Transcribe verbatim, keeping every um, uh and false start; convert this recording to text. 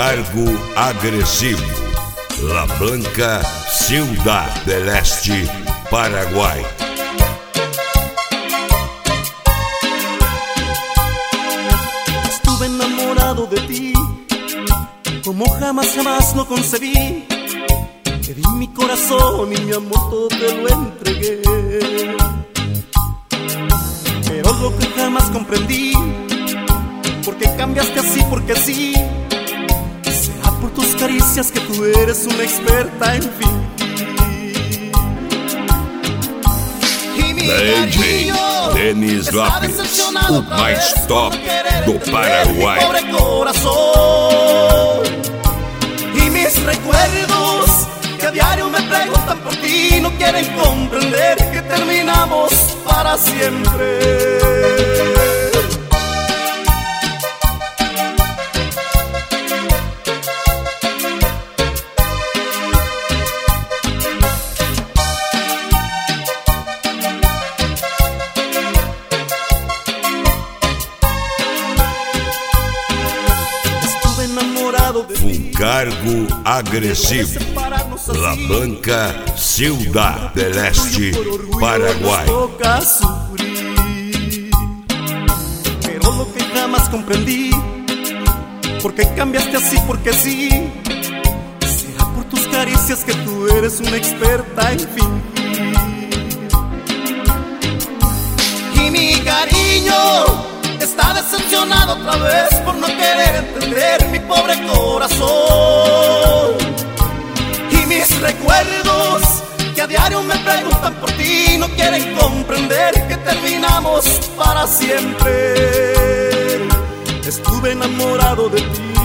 Cargo agressivo. La Blanca, Ciudad del Este, Paraguay. Estuve enamorado de ti, como jamás jamás lo concebí. Te di mi corazón y mi amor todo te lo entregué. Pero lo que jamás comprendí, ¿por qué cambiaste así? Porque sí. Será por tus caricias que tú eres una experta en fin. D J Denis Lopes, o mais top do Paraguay. Mi pobre corazón y mis recuerdos que a diario me preguntan por ti, no quieren comprender que terminamos para siempre. Um cargo agressivo. La Blanca, Ciudad del Este, Paraguay. Pero lo que jamás comprendí, ¿por qué cambiaste así? Porque sí. Será por tus caricias que tú eres una experta en fin. Y mi cariño está decepcionado otra vez por no querer entender mi pobre corazón. Y mis recuerdos que a diario me preguntan por ti, no quieren comprender que terminamos para siempre. Estuve enamorado de ti.